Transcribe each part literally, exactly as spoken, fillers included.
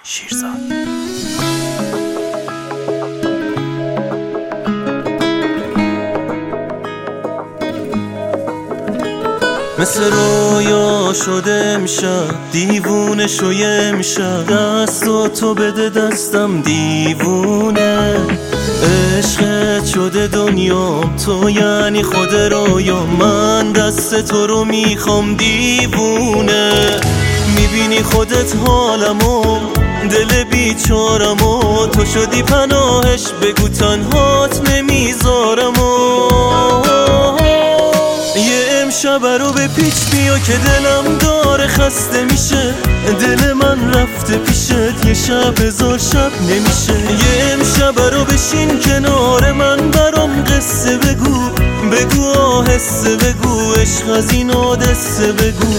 شیرزاد. مثل رویا شده امشب، دیوونه شوی امشب، دست تو بده دستم دیوونه. عشقت شده دنیام، تو یعنی خود رویا، من دست تو رو میخوام دیوونه. میبینی خودت حالمو، دل بیچارمو، تو شدی پناهش، بگو تنهات نمیذارمو. یه امشب رو به پیچ بیا که دلم داره خسته میشه، دل من رفته پیشت یه شب هزار شب نمیشه. یه امشب رو بشین کنار من، برام قصه بگو، بگو آهسته بگو، عشق از این حادثه بگو.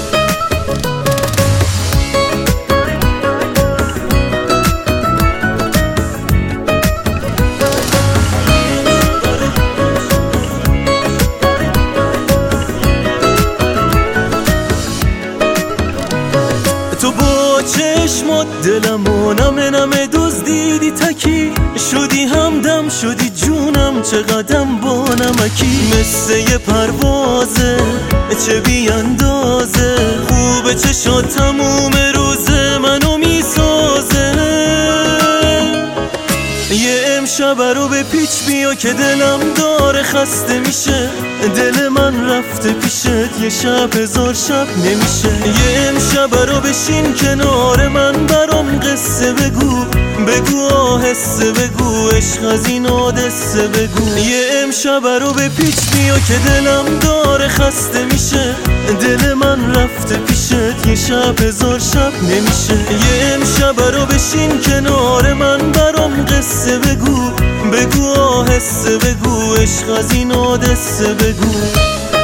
تو با چشمات دلمو نمه نمه دزدیدی، تکی شدی همدم، شدی جونم، چقدرم با نمکی. مثل یه پروازه چه بی اندازه، خوبه چشات تموم روزه منو میسازه. یه امشب رو به پیچ بیا که دلم داره خسته میشه، دل من رفته پیشت یه شب هزار شب نمیشه. یه امشب رو بشین کنار من، برام قصه بگو، بگو آهسته بگو، عشق از این حادثه بگو. یه امشب رو به پیچ بیا که دلم داره خسته میشه، دل من رفته پیشت یه شب هزار شب نمیشه. یه امشب رو بشین کنار من، برام قصه بگو، بگو آهسته بگو، عشق از این حادثه بگو.